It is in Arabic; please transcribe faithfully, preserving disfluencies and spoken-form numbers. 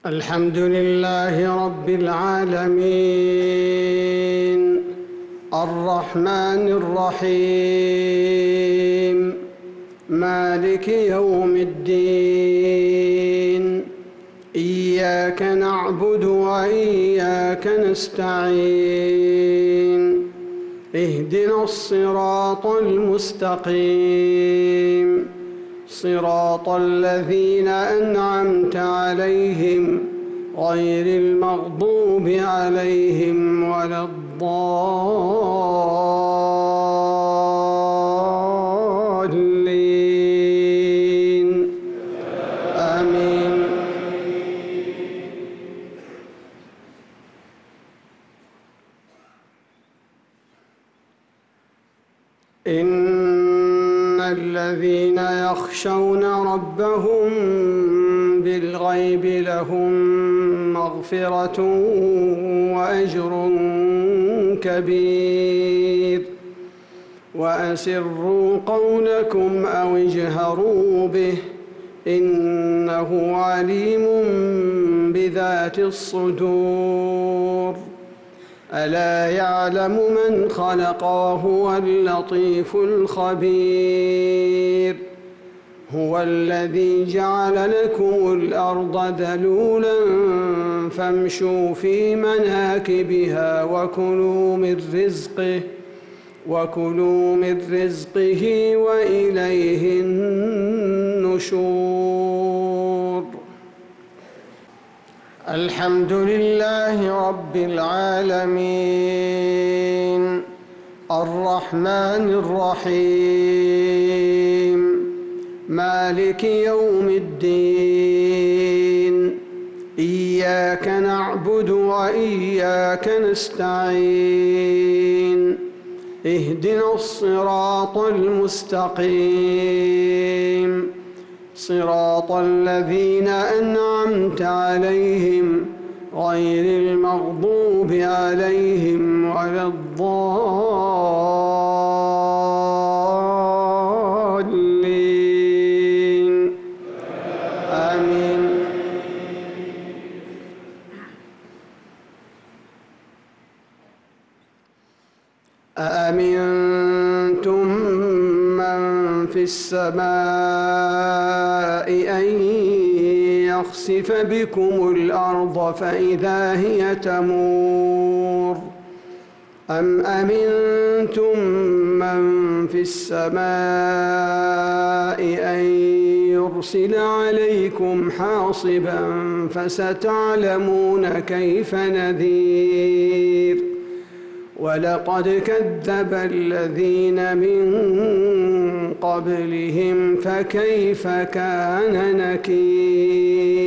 الحمد لله رب العالمين الرحمن الرحيم مالك يوم الدين إياك نعبد وإياك نستعين اهدنا الصراط المستقيم صراط الذين أنعمت عليهم غير المغضوب عليهم ولا الضالين آمين. إن الذين يخشون ربهم بالغيب لهم مغفرة وأجر كبير وأسروا قولكم أو اجهروا به إنه عليم بذات الصدور ألا يعلم من خلق وهو اللطيف الخبير هو الذي جعل لكم الأرض ذلولا فامشوا في مناكبها وكلوا من رزقه وكلوا من رزقه وإليه النشور. الحمد لله رب العالمين الرحمن الرحيم مالك يوم الدين إياك نعبد وإياك نستعين اهدنا الصراط المستقيم صراط الذين أنعمت عليهم غير المغضوب عليهم ولا الضالين آمين. أأمنتم من في السماء أن يخسف بكم الأرض فإذا هي تمور أم أمنتم من في السماء أن يرسل عليكم حاصبا فستعلمون كيف نذير ولقد كذب الذين من قبلهم فكيف كان نكير.